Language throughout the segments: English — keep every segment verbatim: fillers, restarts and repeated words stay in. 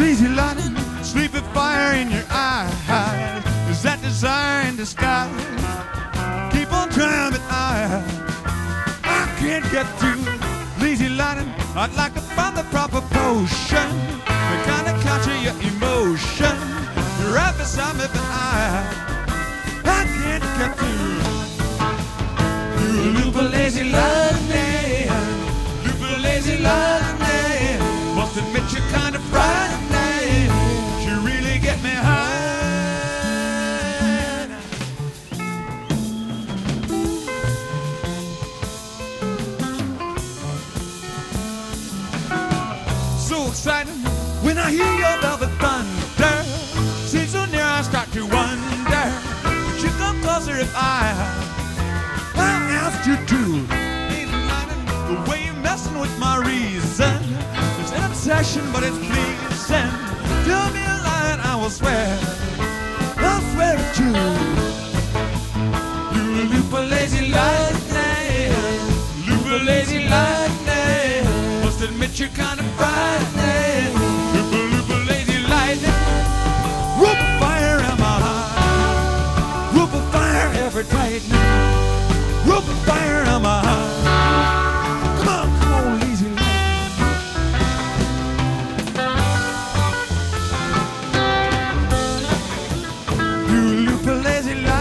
Lazy lightning, sleepy fire in your eyes. Is that desire in disguise? Keep on trying, but I, I can't get through. Lazy lightning, I'd like to find the proper potion, the kind of capture your emotion. You're right beside me, but I, I can't get through. You loop a lazy lightning, loop a lazy lightning. Must admit you're kind of frightening. You really get me high. So exciting when I hear your velvet thunder. Seems so near I start to wonder. Would you come closer if I, I asked you to? The way you're messing with my reason. It's an obsession, but it's pleasing. Tell me a lie and I will swear, I'll swear it's true. You loop a lazy lightning, loop a lazy lightning. Must admit you're kind of frightening. Loop a loop a lazy lightning. Rope of fire in my heart. Rope of fire ever tightening. Rope of fire in my heart. Come on, come on, lazy lightning. You loop a lazy lightning.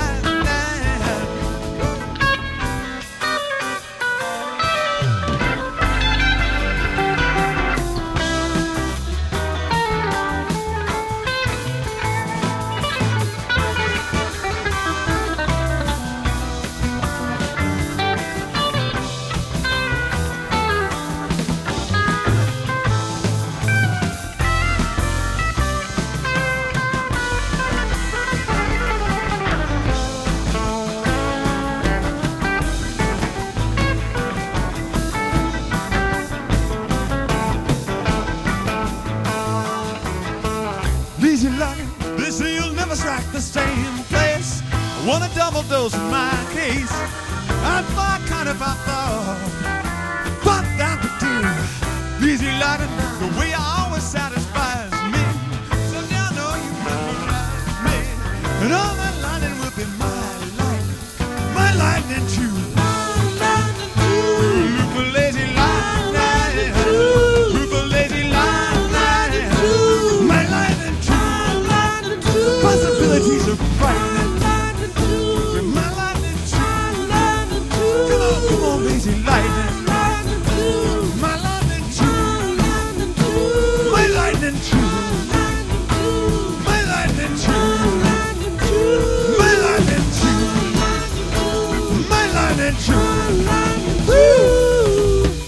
Lazy lightning, they say you'll never strike the same place. I want a double dose in my case. I'd fly kind of out